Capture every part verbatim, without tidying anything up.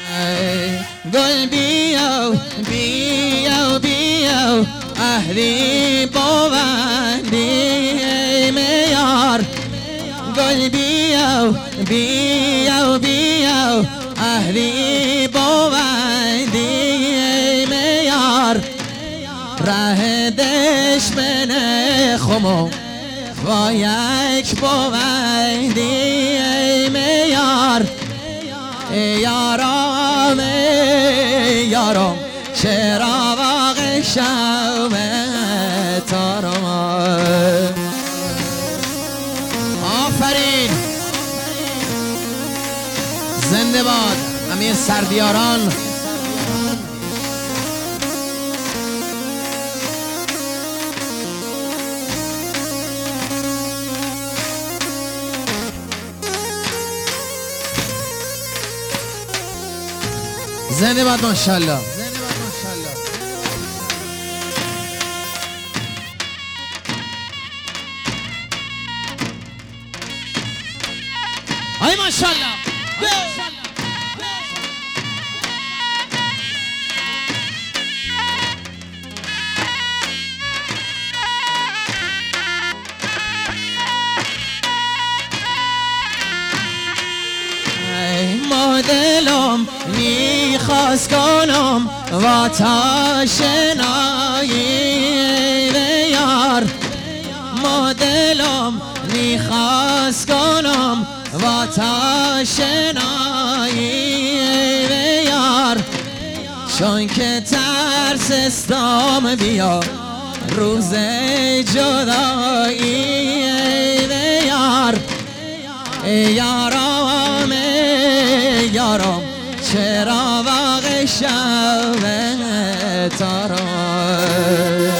گل بیاو بیاو بیاو اهلی بوندی میار گل بیاو بیاو بیاو اهلی بوندی میار ره دشمن خمو با یک بوندی میار یارام یارام چرا واقع شب تارم آفرین زنده باد امیر سردیاران زنده باد ماشاءالله ای ماشاءالله ما دلم میخواست کنم و تاشنایی یار ما دلم میخواست کنم و تاشنایی یار چون که ترس استام بیا روز جدایی یار یارام یارام چرا واقع شب تارم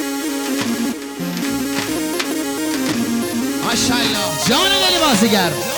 ماشاءالله جان دلی بازیگر